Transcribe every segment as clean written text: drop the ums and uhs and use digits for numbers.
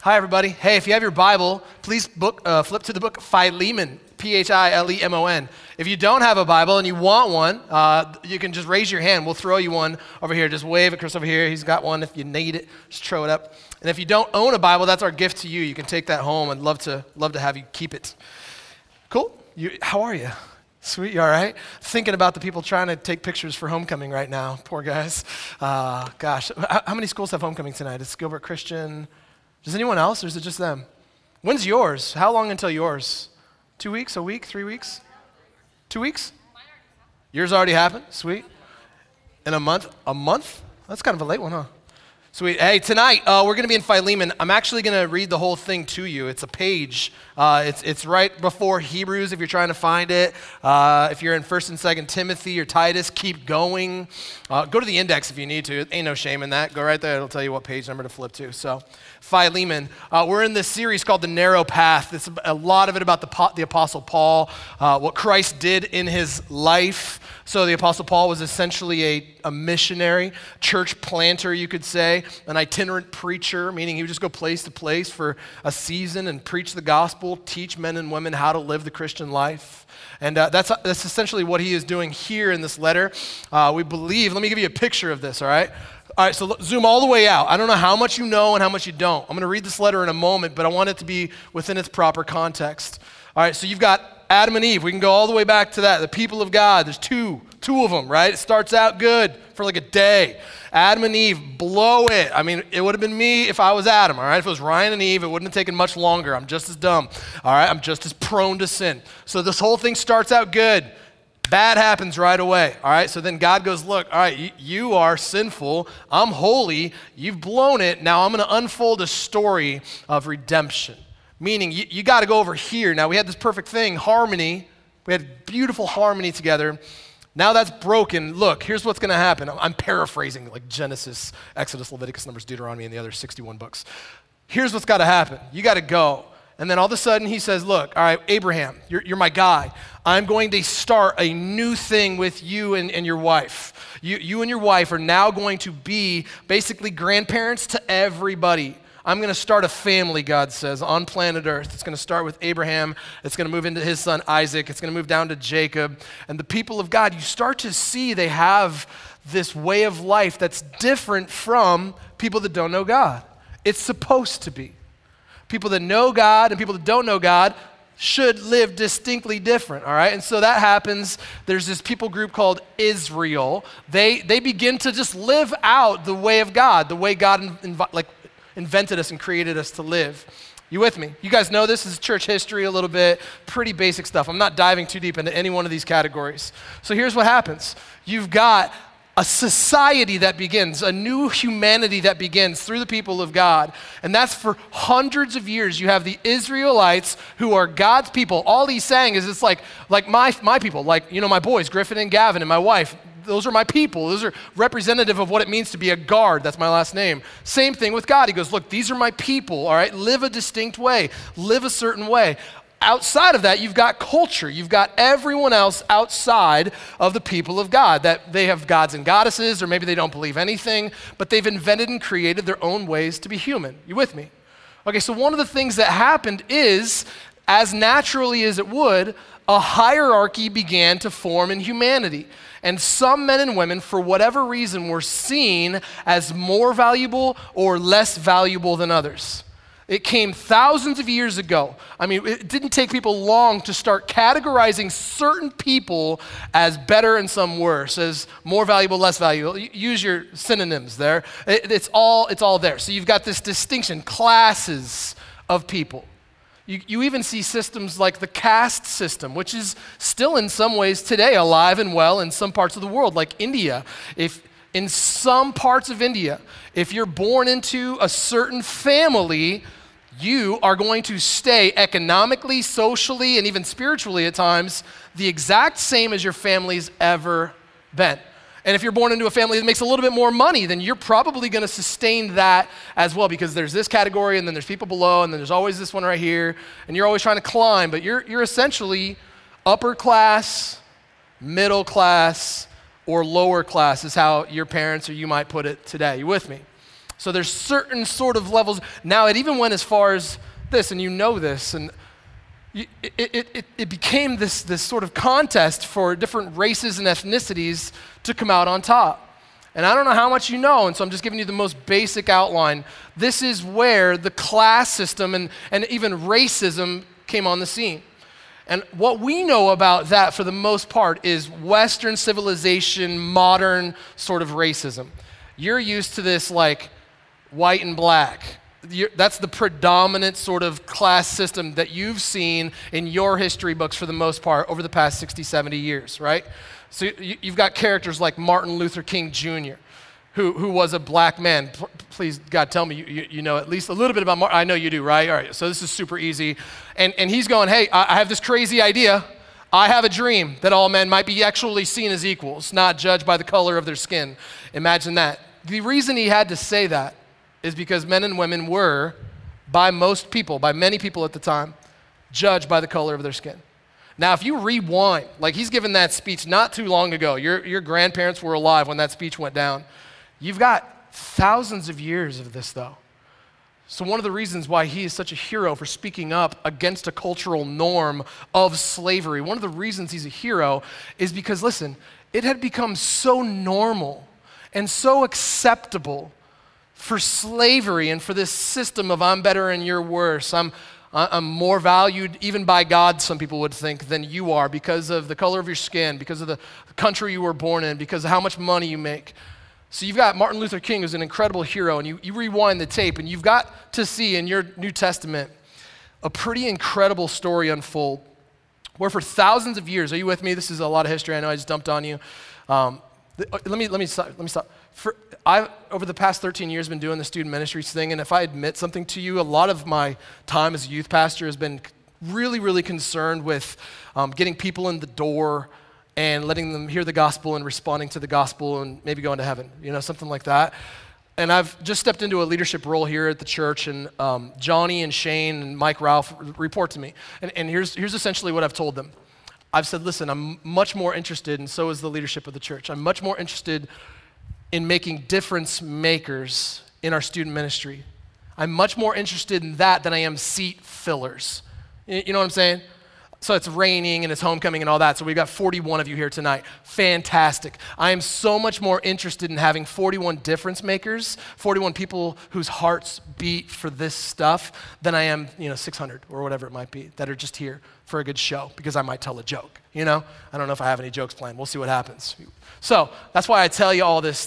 Hi, everybody. Hey, if you have your Bible, please flip to the book Philemon, Philemon. If you don't have a Bible and you want one, you can just raise your hand. We'll throw you one over here. Just wave at Chris over here. He's got one. If you need it, just throw it up. And if you don't own a Bible, that's our gift to you. You can take that home. I'd love to have you keep it. Cool? How are you? Sweet, you all right? Thinking about the people trying to take pictures for homecoming right now. Poor guys. Gosh, how many schools have homecoming tonight? It's Gilbert Christian. Does anyone else, or is it just them? When's yours? How long until yours? 2 weeks, a week, 3 weeks? 2 weeks? Yours already happened? Sweet. In a month? A month? That's kind of a late one, huh? Sweet. Hey, tonight we're going to be in Philemon. I'm actually going to read the whole thing to you. It's a page. It's right before Hebrews if you're trying to find it. If you're in 1st and 2nd Timothy or Titus, keep going. Go to the index if you need to. Ain't no shame in that. Go right there. It'll tell you what page number to flip to. So, Philemon. We're in this series called The Narrow Path. It's a lot of it about the Apostle Paul, what Christ did in his life. So the Apostle Paul was essentially a missionary, church planter, you could say, an itinerant preacher, meaning he would just go place to place for a season and preach the gospel, teach men and women how to live the Christian life. And that's essentially what he is doing here in this letter. We believe, let me give you a picture of this, all right? All right, so zoom all the way out. I don't know how much you know and how much you don't. I'm going to read this letter in a moment, but I want it to be within its proper context. All right, so you've got Adam and Eve. We can go all the way back to that. The people of God, there's two of them, right? It starts out good for like a day. Adam and Eve blow it. I mean, it would have been me if I was Adam, all right? If it was Ryan and Eve, it wouldn't have taken much longer. I'm just as dumb, all right? I'm just as prone to sin. So this whole thing starts out good. Bad happens right away, all right? So then God goes, look, all right, you are sinful. I'm holy. You've blown it. Now I'm going to unfold a story of redemption. Meaning, you got to go over here. Now, we had this perfect thing, harmony. We had beautiful harmony together. Now that's broken. Look, here's what's going to happen. I'm paraphrasing like Genesis, Exodus, Leviticus, Numbers, Deuteronomy, and the other 61 books. Here's what's got to happen. You got to go. And then all of a sudden, he says, look, all right, Abraham, you're my guy. I'm going to start a new thing with you and your wife. You and your wife are now going to be basically grandparents to everybody. I'm going to start a family, God says, on planet Earth. It's going to start with Abraham. It's going to move into his son Isaac. It's going to move down to Jacob. And the people of God, you start to see they have this way of life that's different from people that don't know God. It's supposed to be. People that know God and people that don't know God should live distinctly different, all right? And so that happens. There's this people group called Israel. They begin to just live out the way of God, the way God invented us and created us to live. You with me? You guys know this is church history a little bit, pretty basic stuff. I'm not diving too deep into any one of these categories. So here's what happens. You've got a society that begins, a new humanity that begins through the people of God. And that's for hundreds of years. You have the Israelites who are God's people. All he's saying is it's like my people, like, my boys, Griffin and Gavin and my wife. Those are my people. Those are representative of what it means to be a guard. That's my last name. Same thing with God. He goes, look, these are my people, all right? Live a distinct way. Live a certain way. Outside of that, you've got culture. You've got everyone else outside of the people of God, that they have gods and goddesses, or maybe they don't believe anything, but they've invented and created their own ways to be human. You with me? Okay, so one of the things that happened is, as naturally as it would, a hierarchy began to form in humanity. And some men and women, for whatever reason, were seen as more valuable or less valuable than others. It came thousands of years ago. I mean, it didn't take people long to start categorizing certain people as better and some worse, as more valuable, less valuable. Use your synonyms there. It's all there. So you've got this distinction, classes of people. You even see systems like the caste system, which is still in some ways today alive and well in some parts of the world, like India. In some parts of India, if you're born into a certain family, you are going to stay economically, socially, and even spiritually at times the exact same as your family's ever been. And if you're born into a family that makes a little bit more money, then you're probably going to sustain that as well, because there's this category and then there's people below and then there's always this one right here, and you're always trying to climb, but you're essentially upper class, middle class, or lower class is how your parents or you might put it today. You with me? So there's certain sort of levels. Now, it even went as far as this, and you know this, and it became this sort of contest for different races and ethnicities to come out on top. And I don't know how much you know, and so I'm just giving you the most basic outline. This is where the class system and even racism came on the scene. And what we know about that for the most part is Western civilization, modern sort of racism. You're used to this like white and black. That's the predominant sort of class system that you've seen in your history books for the most part over the past 60, 70 years, right? So you've got characters like Martin Luther King Jr., who was a black man. Please, God, tell me you know at least a little bit about Martin. I know you do, right? All right, so this is super easy. And he's going, hey, I have this crazy idea. I have a dream that all men might be actually seen as equals, not judged by the color of their skin. Imagine that. The reason he had to say that is because men and women were, by many people at the time, judged by the color of their skin. Now, if you rewind, like he's given that speech not too long ago, your grandparents were alive when that speech went down. You've got thousands of years of this, though. So one of the reasons why he is such a hero for speaking up against a cultural norm of slavery, one of the reasons he's a hero is because, listen, it had become so normal and so acceptable for slavery and for this system of I'm better and you're worse. I'm more valued even by God, some people would think, than you are because of the color of your skin, because of the country you were born in, because of how much money you make. So you've got Martin Luther King, who's an incredible hero, and you rewind the tape, and you've got to see in your New Testament a pretty incredible story unfold, where for thousands of years, are you with me? This is a lot of history. I know I just dumped on you. Let me stop. I've, over the past 13 years, been doing the student ministries thing, and if I admit something to you, a lot of my time as a youth pastor has been really, really concerned with getting people in the door and letting them hear the gospel and responding to the gospel and maybe going to heaven, something like that. And I've just stepped into a leadership role here at the church, and Johnny and Shane and Mike Ralph report to me. And here's essentially what I've told them. I've said, listen, I'm much more interested, and so is the leadership of the church. I'm much more interested in making difference makers in our student ministry. I'm much more interested in that than I am seat fillers. You know what I'm saying? So it's raining and it's homecoming and all that. So we've got 41 of you here tonight. Fantastic. I am so much more interested in having 41 difference makers, 41 people whose hearts beat for this stuff than I am, 600 or whatever it might be that are just here for a good show because I might tell a joke, I don't know if I have any jokes planned. We'll see what happens. So that's why I tell you all this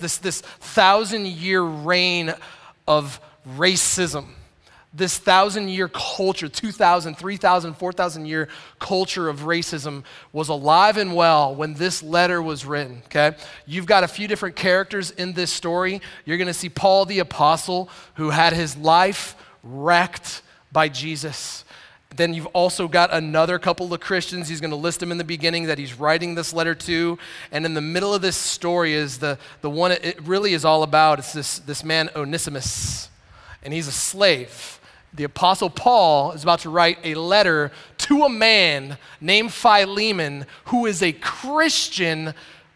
1,000-year reign of racism. This 1,000-year culture, 2,000, 3,000, 4,000-year culture of racism was alive and well when this letter was written, okay? You've got a few different characters in this story. You're going to see Paul the Apostle, who had his life wrecked by Jesus. Then you've also got another couple of Christians. He's going to list them in the beginning that he's writing this letter to. And in the middle of this story is the one it really is all about. It's this man Onesimus, and he's a slave. The Apostle Paul is about to write a letter to a man named Philemon who is a Christian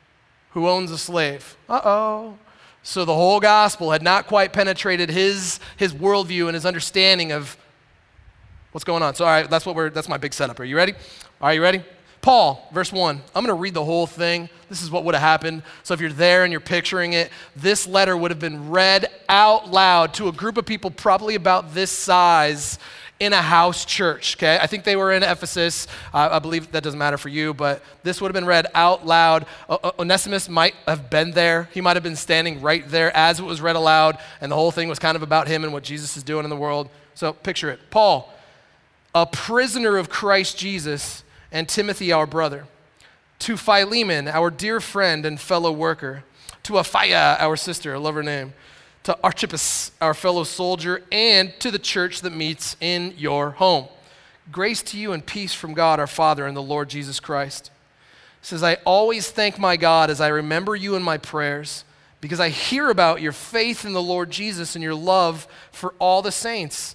who owns a slave. Uh-oh. So the whole gospel had not quite penetrated his worldview and his understanding of what's going on. So all right, that's my big setup. Are you ready? Are you ready? Paul, verse 1. I'm going to read the whole thing. This is what would have happened. So if you're there and you're picturing it, this letter would have been read out loud to a group of people probably about this size in a house church, okay? I think they were in Ephesus. I believe that doesn't matter for you, but this would have been read out loud. Onesimus might have been there. He might have been standing right there as it was read aloud, and the whole thing was kind of about him and what Jesus is doing in the world. So picture it. Paul, a prisoner of Christ Jesus, and Timothy, our brother, to Philemon, our dear friend and fellow worker, to Apphia, our sister, I love her name, to Archippus, our fellow soldier, and to the church that meets in your home. Grace to you and peace from God our Father and the Lord Jesus Christ. It says, I always thank my God as I remember you in my prayers, because I hear about your faith in the Lord Jesus and your love for all the saints.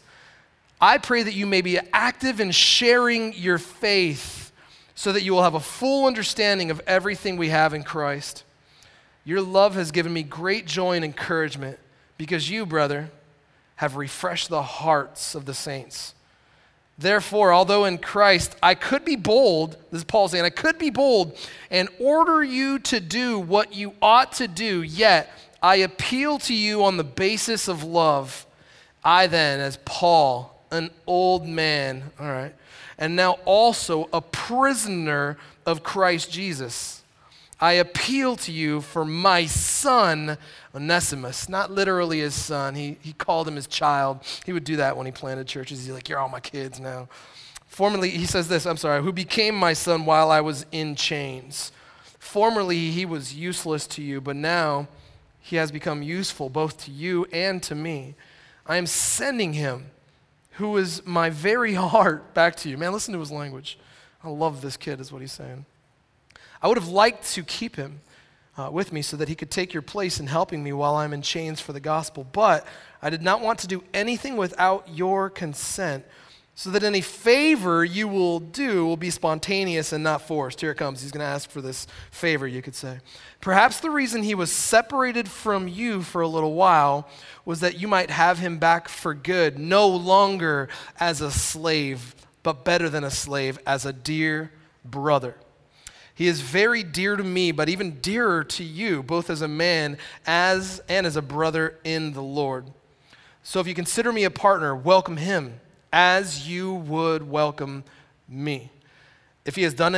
I pray that you may be active in sharing your faith, so that you will have a full understanding of everything we have in Christ. Your love has given me great joy and encouragement because you, brother, have refreshed the hearts of the saints. Therefore, although in Christ I could be bold, this is Paul saying, I could be bold and order you to do what you ought to do, yet I appeal to you on the basis of love. I then, as Paul, an old man, all right, and now also a prisoner of Christ Jesus, I appeal to you for my son, Onesimus, not literally his son. He called him his child. He would do that when he planted churches. He's like, you're all my kids now. Formerly, he says this, who became my son while I was in chains. Formerly, he was useless to you, but now he has become useful both to you and to me. I am sending him, who is my very heart, back to you. Man, listen to his language. I love this kid, is what he's saying. I would have liked to keep him with me so that he could take your place in helping me while I'm in chains for the gospel, but I did not want to do anything without your consent, so that any favor you will do will be spontaneous and not forced. Here it comes. He's going to ask for this favor, you could say. Perhaps the reason he was separated from you for a little while was that you might have him back for good, no longer as a slave, but better than a slave, as a dear brother. He is very dear to me, but even dearer to you, both as a man and as a brother in the Lord. So if you consider me a partner, welcome him as you would welcome me. If he has done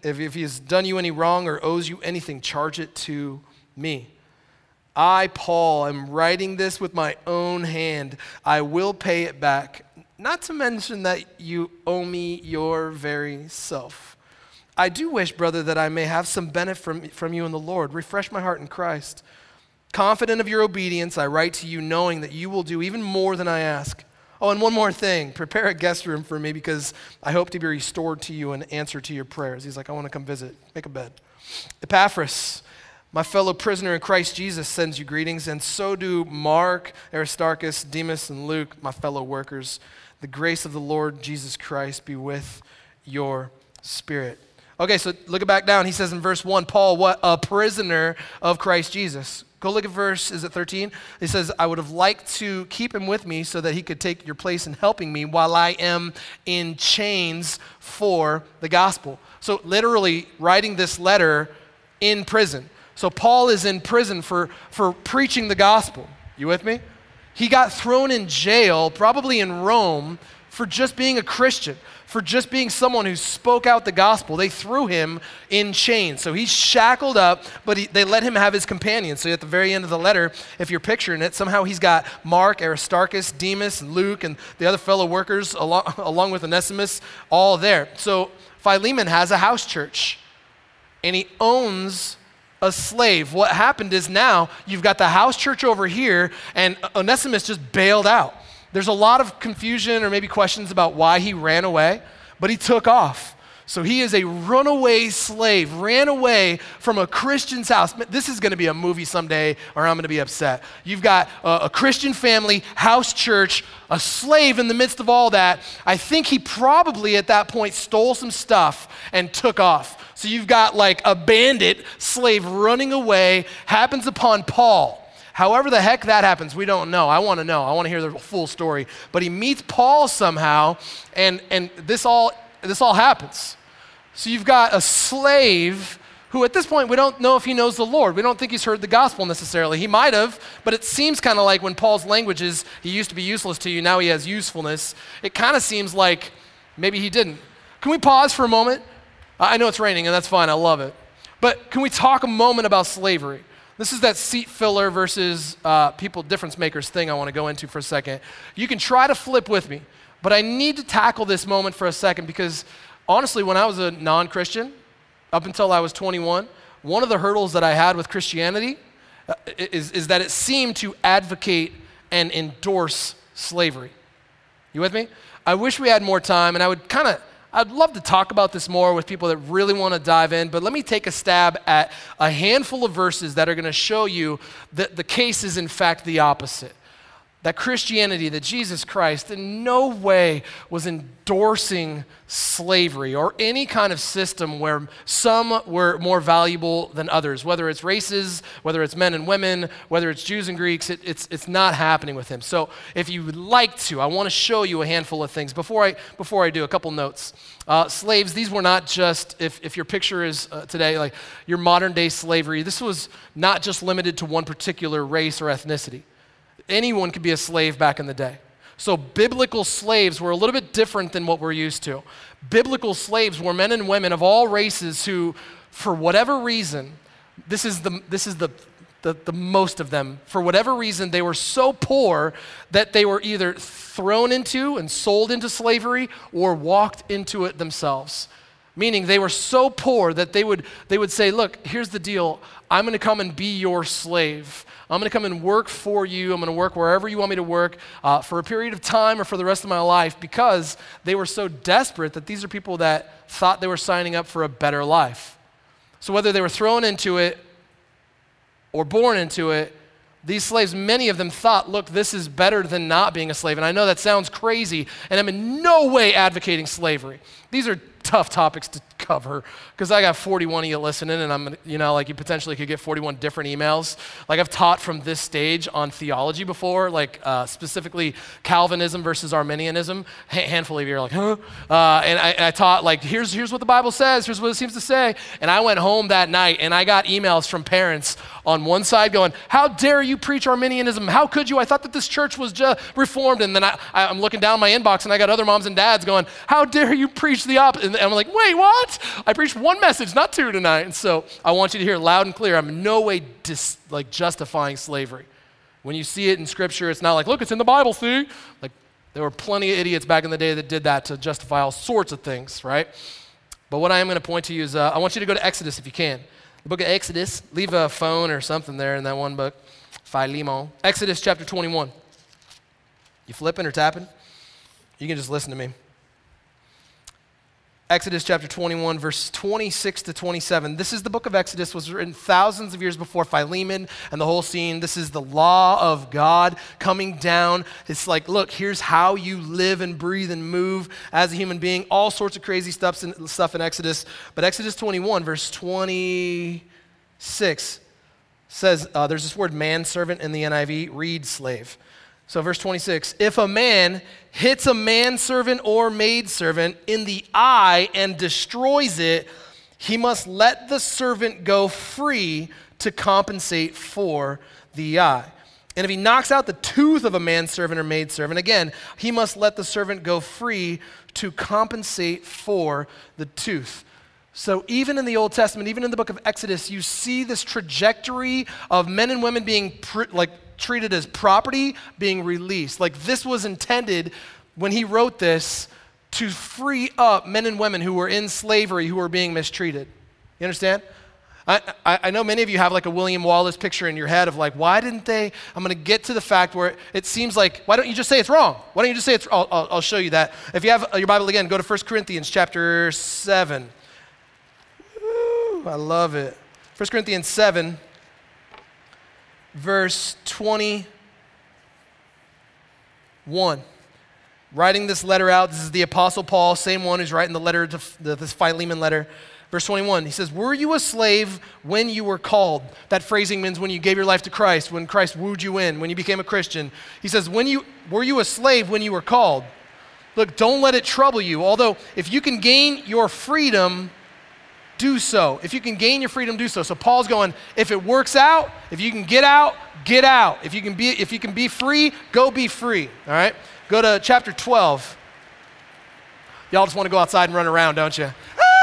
you any wrong or owes you anything, charge it to me. I, Paul, am writing this with my own hand. I will pay it back, not to mention that you owe me your very self. I do wish, brother, that I may have some benefit from you in the Lord. Refresh my heart in Christ. Confident of your obedience, I write to you knowing that you will do even more than I ask. Oh, and one more thing. Prepare a guest room for me because I hope to be restored to you in answer to your prayers. He's like, I want to come visit. Make a bed. Epaphras, my fellow prisoner in Christ Jesus, sends you greetings, and so do Mark, Aristarchus, Demas, and Luke, my fellow workers. The grace of the Lord Jesus Christ be with your spirit. Okay, so look it back down. He says in verse 1, Paul, what? A prisoner of Christ Jesus. Go look at verse, is it 13? He says, I would have liked to keep him with me so that he could take your place in helping me while I am in chains for the gospel. So literally writing this letter in prison. So Paul is in prison for preaching the gospel. You with me? He got thrown in jail, probably in Rome, for just being a Christian, for just being someone who spoke out the gospel. They threw him in chains. So he's shackled up, but they let him have his companions. So at the very end of the letter, if you're picturing it, somehow he's got Mark, Aristarchus, Demas, and Luke, and the other fellow workers along with Onesimus, all there. So Philemon has a house church, and he owns a slave. What happened is now you've got the house church over here, and Onesimus just bailed out. There's a lot of confusion or maybe questions about why he ran away, but he took off. So he is a runaway slave, ran away from a Christian's house. This is going to be a movie someday, or I'm going to be upset. You've got a Christian family, house church, a slave in the midst of all that. I think he probably at that point stole some stuff and took off. So you've got like a bandit slave running away, happens upon Paul. However the heck that happens, we don't know. I want to know. I want to hear the full story. But he meets Paul somehow, and this all happens. So you've got a slave who at this point, we don't know if he knows the Lord. We don't think he's heard the gospel necessarily. He might have, but it seems kind of like when Paul's language is, he used to be useless to you, now he has usefulness. It kind of seems like maybe he didn't. Can we pause for a moment? I know it's raining, and that's fine. I love it. But can we talk a moment about slavery? This is that seat filler versus people difference makers thing I want to go into for a second. You can try to flip with me, but I need to tackle this moment for a second because honestly, when I was a non-Christian, up until I was 21, one of the hurdles that I had with Christianity is that it seemed to advocate and endorse slavery. You with me? I wish we had more time, and I'd love to talk about this more with people that really want to dive in, but let me take a stab at a handful of verses that are going to show you that the case is in fact the opposite. that Christianity, that Jesus Christ in no way was endorsing slavery or any kind of system where some were more valuable than others, whether it's races, whether it's men and women, whether it's Jews and Greeks, it's not happening with him. So if you would like to, I want to show you a handful of things. Before I do, a couple notes. Slaves, these were not just, if your picture is today, like your modern day slavery, this was not just limited to one particular race or ethnicity. Anyone could be a slave back in the day. So biblical slaves were a little bit different than what we're used to. Biblical slaves were men and women of all races who, for whatever reason, this is the most of them, for whatever reason, they were so poor that they were either thrown into and sold into slavery or walked into it themselves. Meaning they were so poor that they would say, look, here's the deal. I'm going to come and be your slave. I'm going to come and work for you. I'm going to work wherever you want me to work for a period of time or for the rest of my life, because they were so desperate that these are people that thought they were signing up for a better life. So whether they were thrown into it or born into it, these slaves, many of them thought, look, this is better than not being a slave. And I know that sounds crazy, and I'm in no way advocating slavery. These are tough topics to cover, because I got 41 of you listening, and I'm, like you potentially could get 41 different emails. Like I've taught from this stage on theology before, like specifically Calvinism versus Arminianism. Handful of you are like, huh? And I taught like, here's what the Bible says, here's what it seems to say. And I went home that night and I got emails from parents on one side going, how dare you preach Arminianism? How could you? I thought that this church was just reformed. And then I'm looking down my inbox and I got other moms and dads going, how dare you preach the opposite? And I'm like, wait, what? I preached one message, not two tonight. And so I want you to hear loud and clear, I'm in no way justifying slavery. When you see it in Scripture, it's not like, look, it's in the Bible, see? Like, there were plenty of idiots back in the day that did that to justify all sorts of things, right? But what I am going to point to you is, I want you to go to Exodus if you can. The book of Exodus, leave a phone or something there in that one book, Philemon. Exodus chapter 21. You flipping or tapping? You can just listen to me. Exodus chapter 21, verse 26 to 27. This is the book of Exodus, was written thousands of years before Philemon and the whole scene. This is the law of God coming down. It's like, look, here's how you live and breathe and move as a human being. All sorts of crazy stuff in Exodus. But Exodus 21, verse 26 says, there's this word manservant in the NIV, read slave. So verse 26, if a man hits a manservant or maidservant in the eye and destroys it, he must let the servant go free to compensate for the eye. And if he knocks out the tooth of a manservant or maidservant, again, he must let the servant go free to compensate for the tooth. So even in the Old Testament, even in the book of Exodus, you see this trajectory of men and women being treated as property, being released. Like this was intended when he wrote this to free up men and women who were in slavery, who were being mistreated. You understand? I know many of you have like a William Wallace picture in your head of like, why didn't they? I'm going to get to the fact where it seems like, why don't you just say it's wrong? Why don't you just say it's wrong? I'll show you that. If you have your Bible again, go to 1 Corinthians chapter 7. Ooh, I love it. 1 Corinthians 7. Verse 21. Writing this letter out, this is the Apostle Paul, same one who's writing the letter to this Philemon letter. Verse 21, he says, were you a slave when you were called? That phrasing means when you gave your life to Christ, when Christ wooed you in, when you became a Christian. He says, were you a slave when you were called? Look, don't let it trouble you. Although, if you can gain your freedom, do so. If you can gain your freedom, do so. So Paul's going, if it works out, if you can get out, get out. If you can be free, go be free. All right? Go to chapter 12. Y'all just want to go outside and run around, don't you?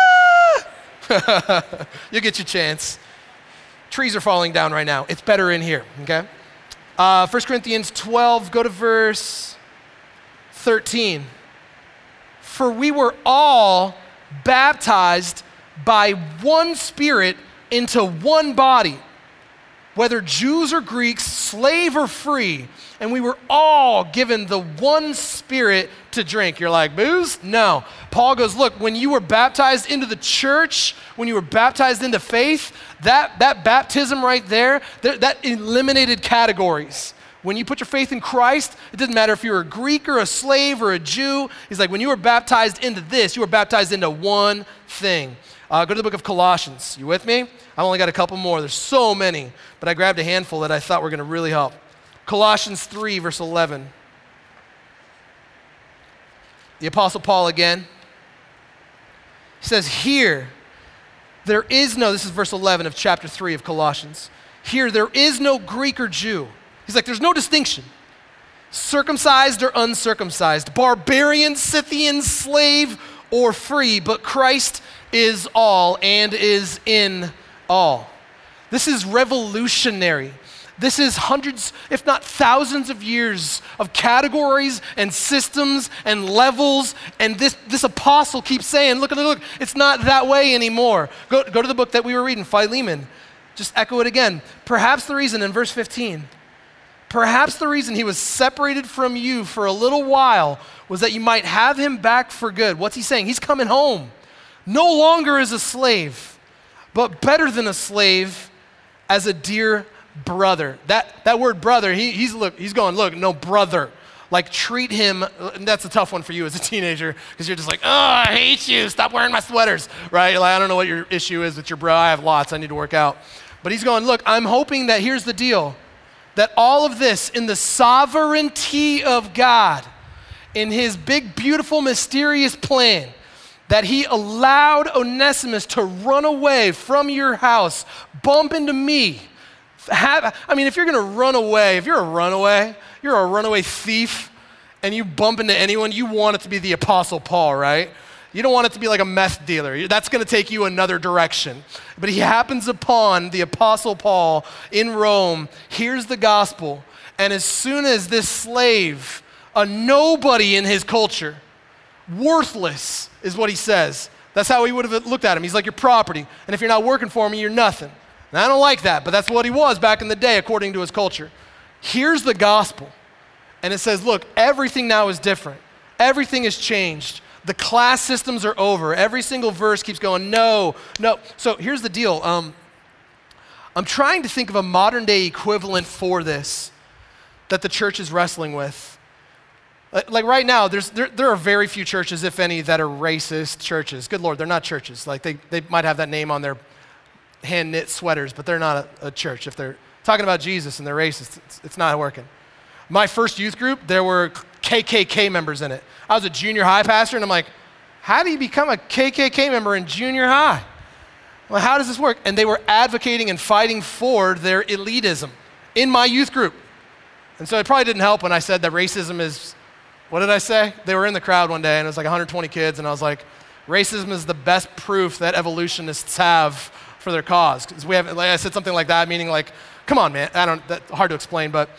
Ah! You'll get your chance. Trees are falling down right now. It's better in here, okay? 1 Corinthians 12, go to verse 13. For we were all baptized by one Spirit into one body, whether Jews or Greeks, slave or free, and we were all given the one Spirit to drink. You're like, booze? No. Paul goes, look, when you were baptized into the church, when you were baptized into faith, that baptism right there, that eliminated categories. When you put your faith in Christ, it doesn't matter if you're a Greek or a slave or a Jew. He's like, when you were baptized into this, you were baptized into one thing. Go to the book of Colossians. You with me? I've only got a couple more. There's so many, but I grabbed a handful that I thought were going to really help. Colossians 3, verse 11. The Apostle Paul again. He says, here, there is no, this is verse 11 of chapter 3 of Colossians. Here, there is no Greek or Jew. He's like, there's no distinction. Circumcised or uncircumcised, barbarian, Scythian, slave or free, but Christ is all and is in all. This is revolutionary. This is hundreds, if not thousands of years of categories and systems and levels, and this apostle keeps saying, look, it's not that way anymore. Go to the book that we were reading, Philemon. Just echo it again. Perhaps the reason in verse 15, perhaps the reason he was separated from you for a little while was that you might have him back for good. What's he saying? He's coming home. No longer as a slave, but better than a slave, as a dear brother. That word brother, he's going, look, no, brother. Like, treat him, and that's a tough one for you as a teenager, because you're just like, oh, I hate you, stop wearing my sweaters, right? Like, I don't know what your issue is with your bro, I have lots, I need to work out. But he's going, look, I'm hoping that here's the deal, that all of this in the sovereignty of God, in his big, beautiful, mysterious plan, that he allowed Onesimus to run away from your house, bump into me. If you're gonna run away, if you're a runaway thief, and you bump into anyone, you want it to be the Apostle Paul, right? You don't want it to be like a meth dealer. That's going to take you another direction. But he happens upon the Apostle Paul in Rome, hears the gospel, and as soon as this slave, a nobody in his culture, worthless is what he says. That's how he would have looked at him. He's like your property, and if you're not working for me, you're nothing. And I don't like that, but that's what he was back in the day according to his culture. Here's the gospel, and it says, look, everything now is different. Everything has changed. The class systems are over. Every single verse keeps going, no. So here's the deal. I'm trying to think of a modern day equivalent for this that the church is wrestling with. Like right now, there are very few churches, if any, that are racist churches. Good Lord, they're not churches. Like they might have that name on their hand-knit sweaters, but they're not a church. If they're talking about Jesus and they're racist, it's not working. My first youth group, there were KKK members in it. I was a junior high pastor, and I'm like, how do you become a KKK member in junior high? Well, how does this work? And they were advocating and fighting for their elitism in my youth group. And so it probably didn't help when I said that racism is, what did I say? They were in the crowd one day, and it was like 120 kids, and I was like, racism is the best proof that evolutionists have for their cause. Because we have, like I said something like that, meaning like, come on, man, that's hard to explain, but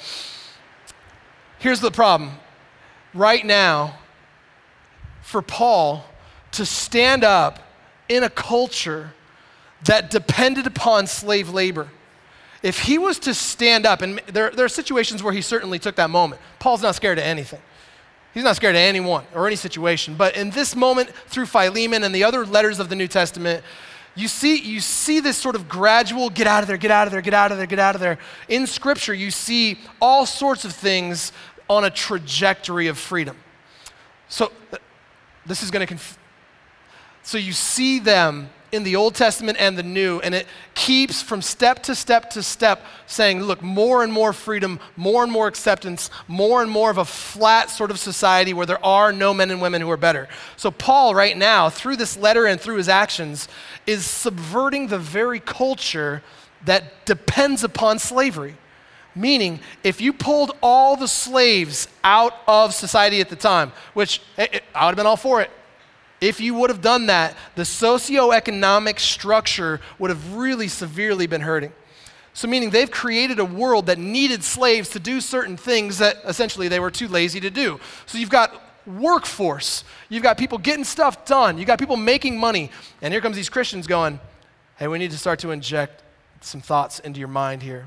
here's the problem. Right now, for Paul to stand up in a culture that depended upon slave labor, if he was to stand up, and there are situations where he certainly took that moment. Paul's not scared of anything. He's not scared of anyone or any situation. But in this moment, through Philemon and the other letters of the New Testament, you see this sort of gradual get out of there, get out of there, get out of there, get out of there. In Scripture, you see all sorts of things on a trajectory of freedom. So this is going to so you see them in the Old Testament and the New, and it keeps from step to step to step saying, look, more and more freedom, more and more acceptance, more and more of a flat sort of society where there are no men and women who are better. So Paul right now, through this letter and through his actions, is subverting the very culture that depends upon slavery. Meaning, if you pulled all the slaves out of society at the time, which I would have been all for it. If you would have done that, the socioeconomic structure would have really severely been hurting. So meaning they've created a world that needed slaves to do certain things that essentially they were too lazy to do. So you've got workforce, you've got people getting stuff done, you've got people making money, and here comes these Christians going, hey, we need to start to inject some thoughts into your mind here.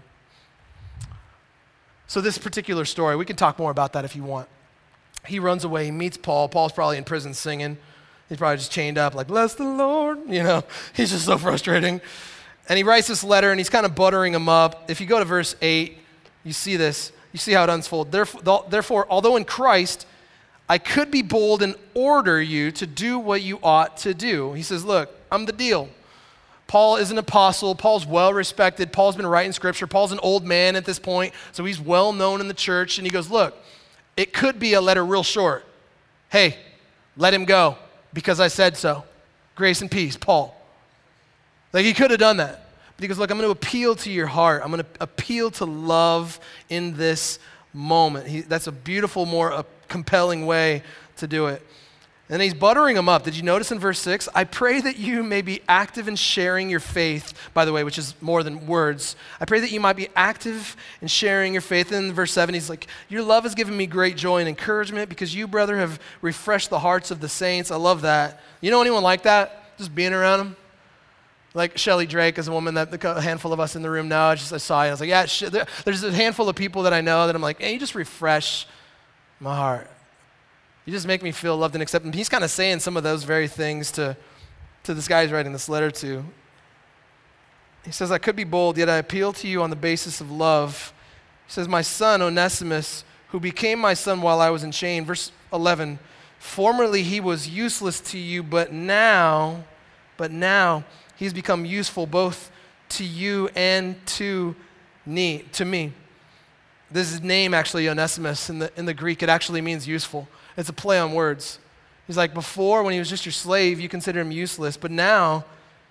So this particular story, we can talk more about that if you want. He runs away, he meets Paul. Paul's probably in prison singing. He's probably just chained up like, bless the Lord. He's just so frustrating. And he writes this letter and he's kind of buttering him up. If you go to verse 8, you see this. You see how it unfolds. Therefore, although in Christ, I could be bold and order you to do what you ought to do. He says, look, I'm the deal. Paul is an apostle. Paul's well respected. Paul's been writing scripture. Paul's an old man at this point, so he's well known in the church. And he goes, look, it could be a letter real short. Hey, let him go because I said so. Grace and peace, Paul. Like he could have done that. But he goes, look, I'm going to appeal to your heart. I'm going to appeal to love in this moment. That's a beautiful, more compelling way to do it. And he's buttering him up. Did you notice in verse 6? I pray that you may be active in sharing your faith, by the way, which is more than words. I pray that you might be active in sharing your faith. And in verse 7, he's like, your love has given me great joy and encouragement because you, brother, have refreshed the hearts of the saints. I love that. You know anyone like that? Just being around them? Like Shelley Drake is a woman that a handful of us in the room know. I saw it. I was like, yeah, there's a handful of people that I know that I'm like, hey, you just refresh my heart. You just make me feel loved and accepted. And he's kind of saying some of those very things to this guy he's writing this letter to. He says, I could be bold, yet I appeal to you on the basis of love. He says, my son, Onesimus, who became my son while I was in chains. Verse 11, formerly he was useless to you, but now he's become useful both to you and to me. This is name actually, Onesimus, in the Greek, it actually means useful. It's a play on words. He's like, before, when he was just your slave, you consider him useless. But now,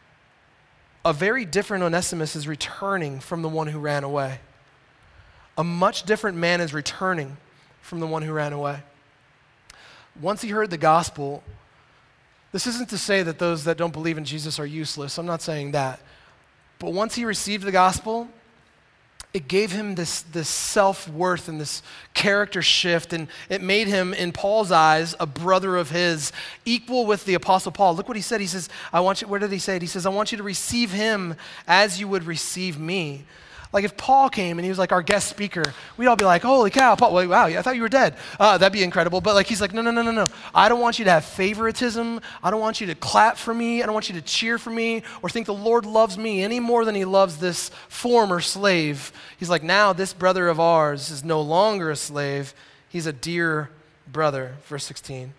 a very different Onesimus is returning from the one who ran away. A much different man is returning from the one who ran away. Once he heard the gospel, this isn't to say that those that don't believe in Jesus are useless. I'm not saying that. But once he received the gospel, it gave him this self-worth and this character shift, and it made him, in Paul's eyes, a brother of his, equal with the Apostle Paul. Look what he said. He says, where did he say it? He says, I want you to receive him as you would receive me. Like if Paul came and he was like our guest speaker, we'd all be like, holy cow, Paul, wow, I thought you were dead. That'd be incredible. But like he's like, no. I don't want you to have favoritism. I don't want you to clap for me. I don't want you to cheer for me or think the Lord loves me any more than he loves this former slave. He's like, now this brother of ours is no longer a slave. He's a dear brother. Verse 16.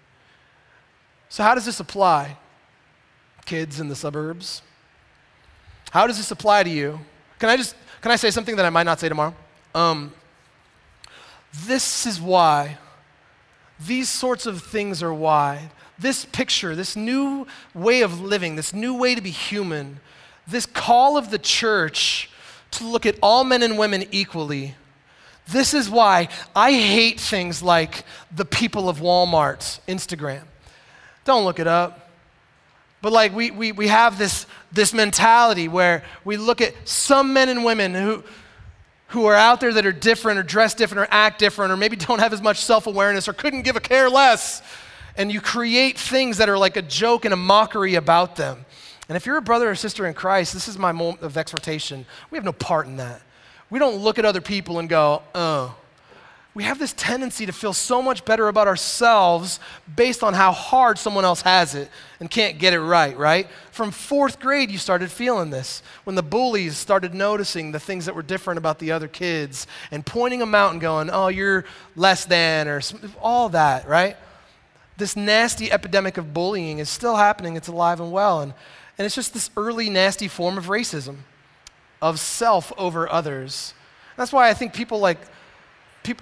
So how does this apply? Kids in the suburbs? How does this apply to you? Can I say something that I might not say tomorrow? This is why. These sorts of things are why. This picture, this new way of living, this new way to be human, this call of the church to look at all men and women equally, this is why I hate things like the people of Walmart's Instagram. Don't look it up. But like we have this mentality where we look at some men and women who are out there that are different or dress different or act different or maybe don't have as much self-awareness or couldn't give a care less. And you create things that are like a joke and a mockery about them. And if you're a brother or sister in Christ, this is my moment of exhortation. We have no part in that. We don't look at other people and go, oh. We have this tendency to feel so much better about ourselves based on how hard someone else has it and can't get it right? From 4th grade, you started feeling this. When the bullies started noticing the things that were different about the other kids and pointing them out and going, oh, you're less than, or all that, right? This nasty epidemic of bullying is still happening. It's alive and well. And it's just this early nasty form of racism, of self over others. That's why I think people, can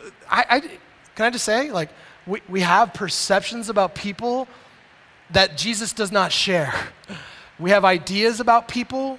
I just say, like, we have perceptions about people that Jesus does not share. We have ideas about people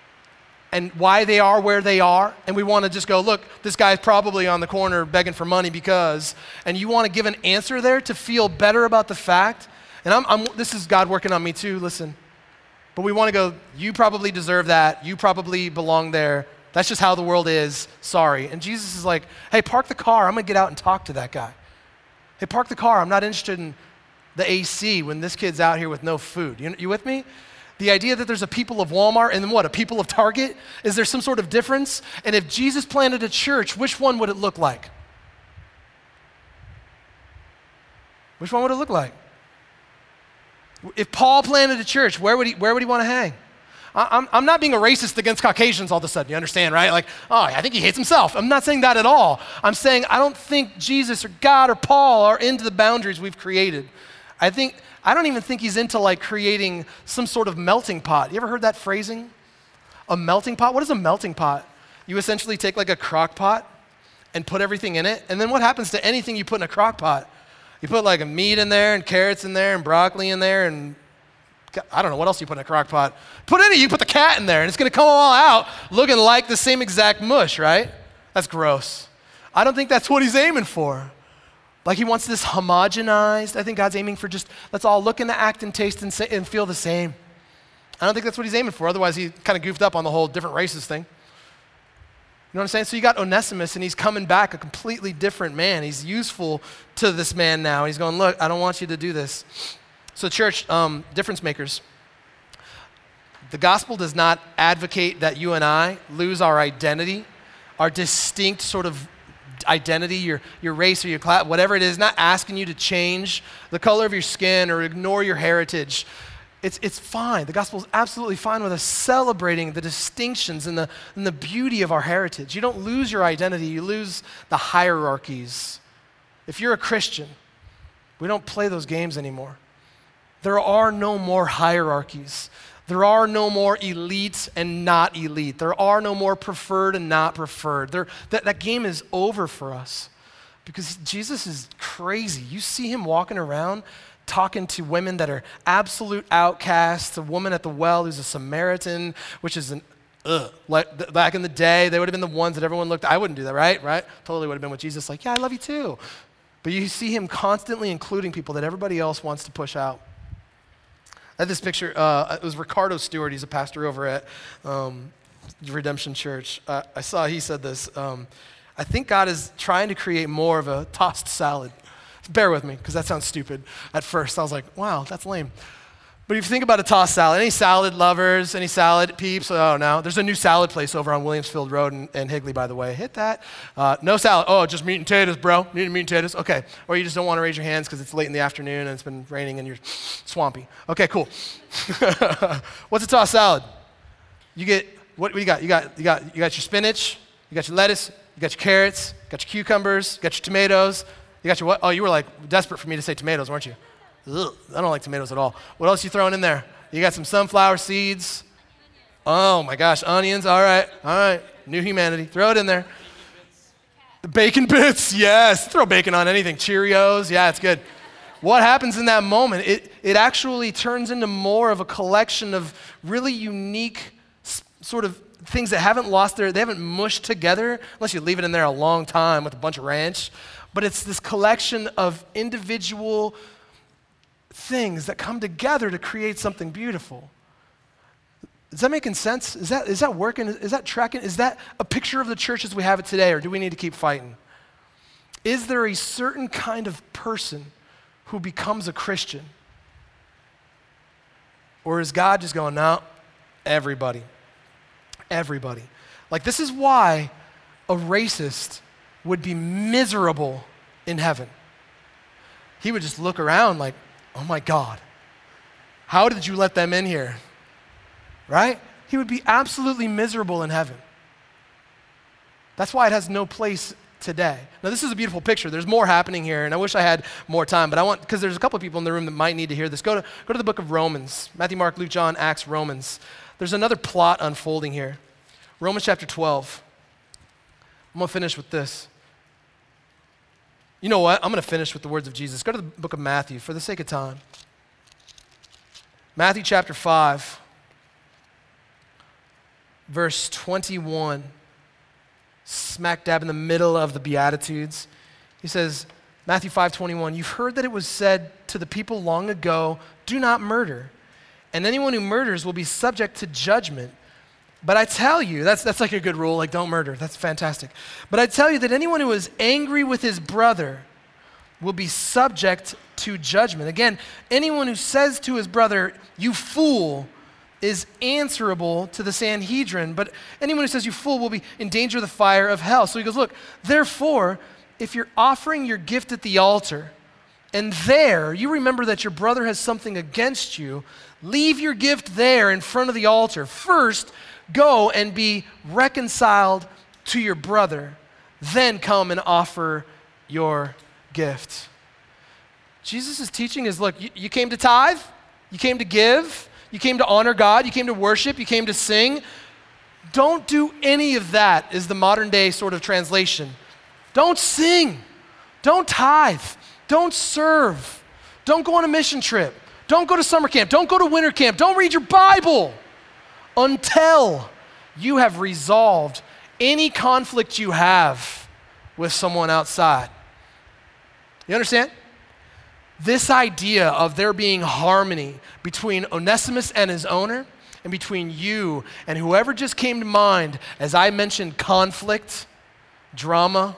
and why they are where they are, and we want to just go, look, this guy's probably on the corner begging for money because, and you want to give an answer there to feel better about the fact, and this is God working on me too, listen, but we want to go, you probably deserve that, you probably belong there. That's just how the world is. Sorry. And Jesus is like, hey, park the car. I'm going to get out and talk to that guy. Hey, park the car. I'm not interested in the AC when this kid's out here with no food. You with me? The idea that there's a people of Walmart and then what, a people of Target? Is there some sort of difference? And if Jesus planted a church, which one would it look like? Which one would it look like? If Paul planted a church, where would he want to hang? I'm not being a racist against Caucasians all of a sudden, you understand, right? Like, oh, I think he hates himself. I'm not saying that at all. I'm saying I don't think Jesus or God or Paul are into the boundaries we've created. I don't even think he's into like creating some sort of melting pot. You ever heard that phrasing? A melting pot? What is a melting pot? You essentially take like a crock pot and put everything in it, and then what happens to anything you put in a crock pot? You put like a meat in there and carrots in there and broccoli in there and I don't know, what else you put in a crock pot? Put in it, you put the cat in there, and it's gonna come all out looking like the same exact mush, right? That's gross. I don't think that's what he's aiming for. Like he wants this homogenized. I think God's aiming for just, let's all look and act and taste and feel the same. I don't think that's what he's aiming for. Otherwise, he kind of goofed up on the whole different races thing. You know what I'm saying? So you got Onesimus, and he's coming back a completely different man. He's useful to this man now. He's going, look, I don't want you to do this. So church, difference makers, the gospel does not advocate that you and I lose our identity, our distinct sort of identity, your race or your class, whatever it is, not asking you to change the color of your skin or ignore your heritage. It's fine. The gospel is absolutely fine with us celebrating the distinctions and the beauty of our heritage. You don't lose your identity, you lose the hierarchies. If you're a Christian, we don't play those games anymore. There are no more hierarchies. There are no more elite and not elite. There are no more preferred and not preferred. That game is over for us because Jesus is crazy. You see him walking around talking to women that are absolute outcasts, a woman at the well who's a Samaritan, which is like back in the day, they would have been the ones that everyone looked, I wouldn't do that, right? Totally would have been with Jesus, like, yeah, I love you too. But you see him constantly including people that everybody else wants to push out. I had this picture, it was Ricardo Stewart, he's a pastor over at Redemption Church. I saw he said this, I think God is trying to create more of a tossed salad. Bear with me, because that sounds stupid at first. I was like, wow, that's lame. But if you think about a tossed salad, any salad lovers, any salad peeps, oh no, there's a new salad place over on Williamsfield Road in Higley, by the way. Hit that. No salad. Oh, just meat and potatoes, bro. Need meat and potatoes? Okay. Or you just don't want to raise your hands because it's late in the afternoon and it's been raining and you're swampy. Okay, cool. What's a tossed salad? You get, what do you got? You got your spinach, you got your lettuce, you got your carrots, you got your cucumbers, you got your tomatoes. You got your what? Oh, you were like desperate for me to say tomatoes, weren't you? Ugh, I don't like tomatoes at all. What else you throwing in there? You got some sunflower seeds. Oh my gosh, onions. All right. New humanity. Throw it in there. The bacon bits, yes. Throw bacon on anything. Cheerios, yeah, it's good. What happens in that moment? It actually turns into more of a collection of really unique sort of things that they haven't mushed together, unless you leave it in there a long time with a bunch of ranch. But it's this collection of individual things that come together to create something beautiful. Is that making sense? Is that working? Is that tracking? Is that a picture of the church as we have it today, or do we need to keep fighting? Is there a certain kind of person who becomes a Christian? Or is God just going, no, everybody. Everybody. Like, this is why a racist would be miserable in heaven. He would just look around like, oh my God, how did you let them in here? Right? He would be absolutely miserable in heaven. That's why it has no place today. Now, this is a beautiful picture. There's more happening here, and I wish I had more time, but because there's a couple of people in the room that might need to hear this. Go to the book of Romans. Matthew, Mark, Luke, John, Acts, Romans. There's another plot unfolding here. Romans chapter 12. I'm going to finish with this. You know what? I'm going to finish with the words of Jesus. Go to the book of Matthew for the sake of time. Matthew chapter 5, verse 21, smack dab in the middle of the Beatitudes. He says, Matthew 5:21, you've heard that it was said to the people long ago, do not murder, and anyone who murders will be subject to judgment. But I tell you, that's like a good rule, like don't murder. That's fantastic. But I tell you that anyone who is angry with his brother will be subject to judgment. Again, anyone who says to his brother, you fool, is answerable to the Sanhedrin. But anyone who says you fool will be in danger of the fire of hell. So he goes, look, therefore, if you're offering your gift at the altar and there you remember that your brother has something against you, leave your gift there in front of the altar. First, go and be reconciled to your brother. Then come and offer your gift. Jesus' teaching is, look, you came to tithe, you came to give, you came to honor God, you came to worship, you came to sing. Don't do any of that is the modern day sort of translation. Don't sing, don't tithe, don't serve, don't go on a mission trip, don't go to summer camp, don't go to winter camp, don't read your Bible until you have resolved any conflict you have with someone outside. You understand? This idea of there being harmony between Onesimus and his owner, and between you and whoever just came to mind as I mentioned conflict, drama.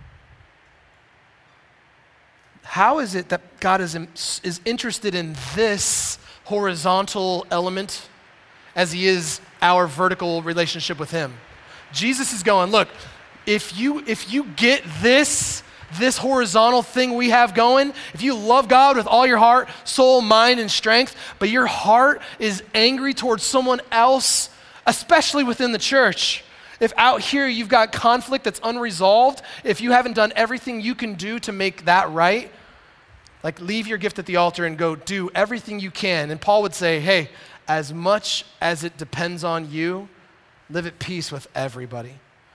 How is it that God is interested in this horizontal element as he is our vertical relationship with him? Jesus is going, look, if you get this horizontal thing we have going, if you love God with all your heart, soul, mind, and strength, but your heart is angry towards someone else, especially within the church, if out here you've got conflict that's unresolved, if you haven't done everything you can do to make that right, like leave your gift at the altar and go do everything you can. And Paul would say, hey, as much as it depends on you, live at peace with everybody.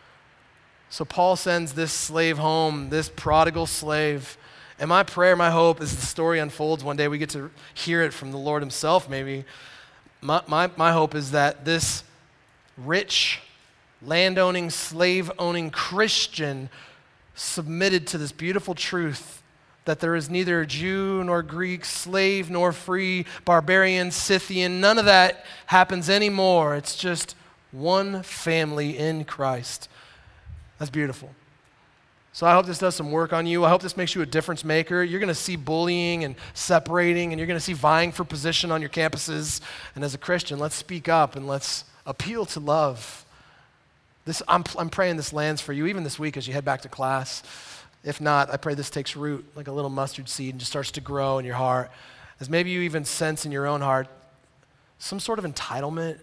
So Paul sends this slave home, this prodigal slave. And my prayer, my hope is the story unfolds one day, we get to hear it from the Lord himself maybe. My hope is that this rich, land-owning, slave-owning Christian submitted to this beautiful truth that there is neither Jew nor Greek, slave nor free, barbarian, Scythian. None of that happens anymore. It's just one family in Christ. That's beautiful. So I hope this does some work on you. I hope this makes you a difference maker. You're going to see bullying and separating, and you're going to see vying for position on your campuses. And as a Christian, let's speak up and let's appeal to love. I'm praying this lands for you even this week as you head back to class. If not, I pray this takes root like a little mustard seed and just starts to grow in your heart. As maybe you even sense in your own heart some sort of entitlement.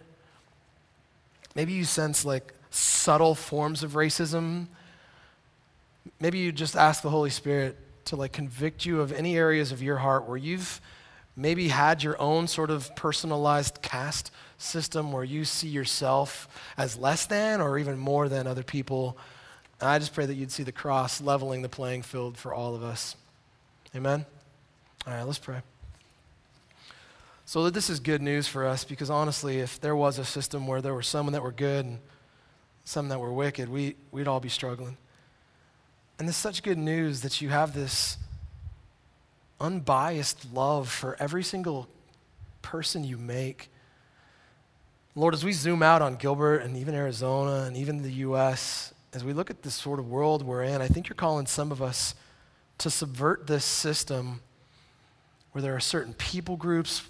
Maybe you sense like subtle forms of racism. Maybe you just ask the Holy Spirit to like convict you of any areas of your heart where you've maybe had your own sort of personalized caste system where you see yourself as less than or even more than other people. And I just pray that you'd see the cross leveling the playing field for all of us. Amen? All right, let's pray. So this is good news for us because honestly, if there was a system where there were some that were good and some that were wicked, we'd all be struggling. And it's such good news that you have this unbiased love for every single person you make. Lord, as we zoom out on Gilbert and even Arizona and even the U.S., as we look at this sort of world we're in, I think you're calling some of us to subvert this system where there are certain people groups,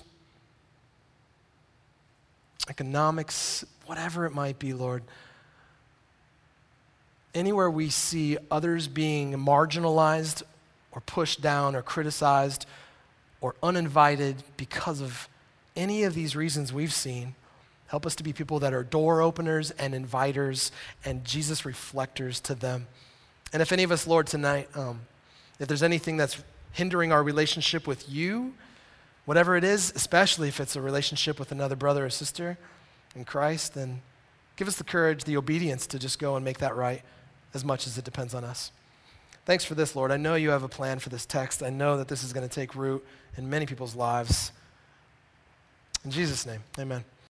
economics, whatever it might be, Lord. Anywhere we see others being marginalized or pushed down or criticized or uninvited because of any of these reasons we've seen, help us to be people that are door openers and inviters and Jesus reflectors to them. And if any of us, Lord, tonight, if there's anything that's hindering our relationship with you, whatever it is, especially if it's a relationship with another brother or sister in Christ, then give us the courage, the obedience to just go and make that right as much as it depends on us. Thanks for this, Lord. I know you have a plan for this text. I know that this is going to take root in many people's lives. In Jesus' name, amen.